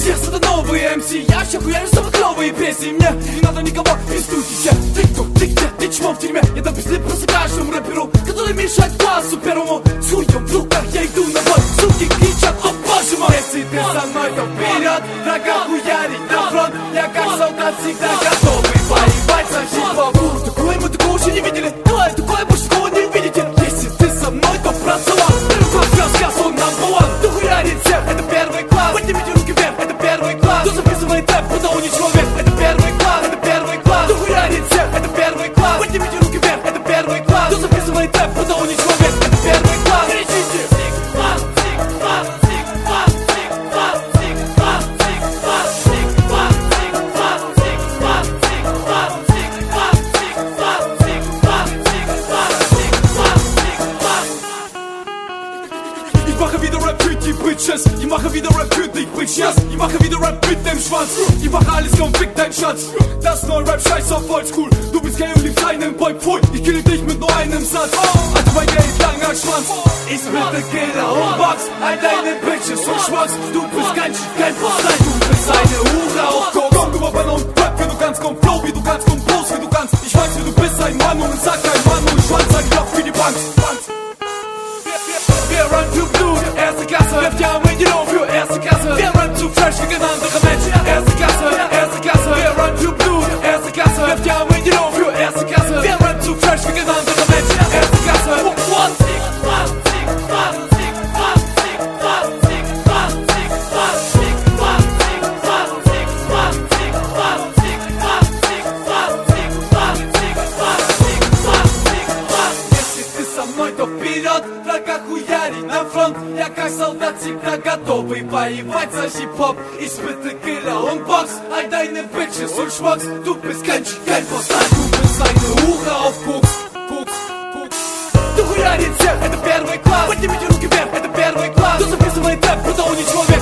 Здесь это новые МС, я ща хуярю самые клевые песни. Мне не надо никого из студии. Ты кто, ты где, ты чмо в тюрьме? Я дам пизды просто каждому рэперу, который мешает классу первому. С хуем в руках я иду на бой, суки кричат, о боже мой. Если ты со мной, то вперед, врага хуярить на фронт. Я как солдат всегда готовый воевать за хип-хоп. Такое мы такого еще не видели, давай такое больше такого не увидите. Если ты со мной, то процеловал. Рассказ он number one. Кто хуярит всех, это первый класс. Поднимите руки вверх, это первый класс. Кто записывает рэп, будто он не человек, это первый класс, это первый класс. Кто хуярит всех, это первый класс. Поднимите руки вверх, это первый класс. Кто записывает рэп, будто он не человек, это первый класс. Кричите! Ich mache wieder Rap für die Bitches. Ich mache wieder Rap für dich, Bitches. Ich mache wieder Rap mit dem Schwanz. Ich mache alles, komm, fick dein Schatz. Das neue Rap, scheiß auf Oldschool. Du bist gay und liebst einen Boy, pfui. Ich kill dich mit nur einem Satz. Also mein Gay, langer Schwanz. Ich bitte Killer und Box. All deine Bitches und Schwanz. Du bist kein Postlein. Du bist eine Hure auf Koks. Komm, du Rapper und Rap, wie du kannst. Komm, Flow, wie du kannst. Komm, Post, wie du kannst. Ich weiß, wie du bist, ein Mann und sag kein Mann. Und Schwanz, sag ich auch für die Bank. Wir run to Blut, erste Klasse. Werft ja mit dir auf für erste Klasse. Wir run zu fresh wie kein anderer Mensch. Erste Klasse, erste Klasse. Wir run to Blut, erste Klasse. Werft ja mit dir auf für erste Klasse. Wir run zu fresh wie kein anderer Mensch. Erste Klasse. Вперед, врага хуярить на фронт. Я как солдат всегда готовый воевать за хип-хоп. Испытый Killer und Box. All deine Bitches und Schmucks. Du bist kein Postlein, du bist eine Hure auf Koks. Du хуярит всех, это первый класс. Поднимите руки вверх, это первый класс. Кто записывает рэп, будто он не человек.